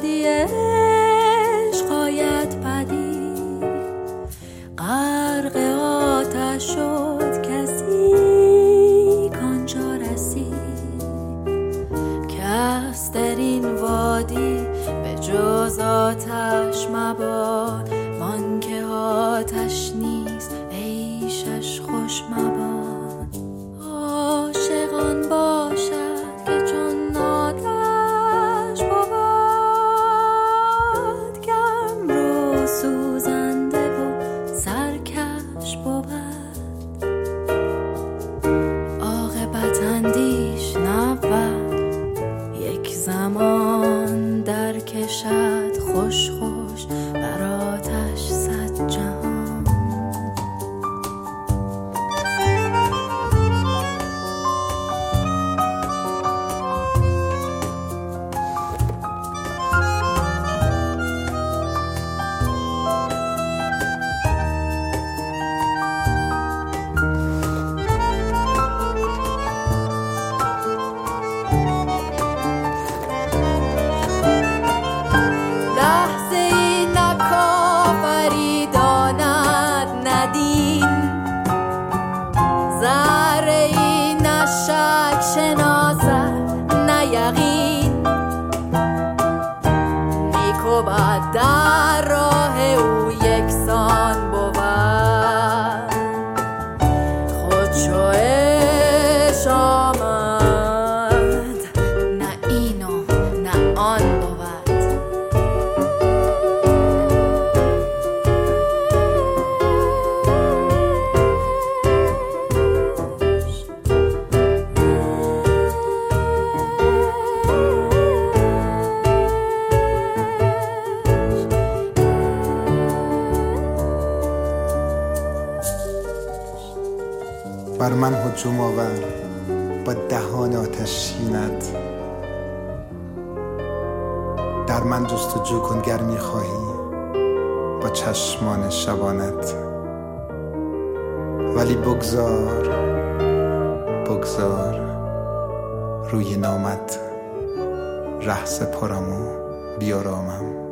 وادی عشق آید پدید، غرق آتش شد کسی کانجا رسید. کس در این وادی به جز آتش مباد، مان که آتش نیست عیشش خوش مباد. عاشقان باشد که چون آتش بود، گرم رو سوزنده و سرکش بود. عاقبت اندیش نبود، یک زمان در کشد خوش خوش بر آتش صد جهان. ذره‌ای نه شک شناسد نه یقین، نیک و بد در راه او یکسان بود. خود چو عشق آمد، نه این و نه آن بود. بر من هجوم آور با دهان آتشینت، در من جستجو کن گر می‌خواهی با چشمان شبانت. ولی بگذار روی نامت ره سپارم و بیارامم.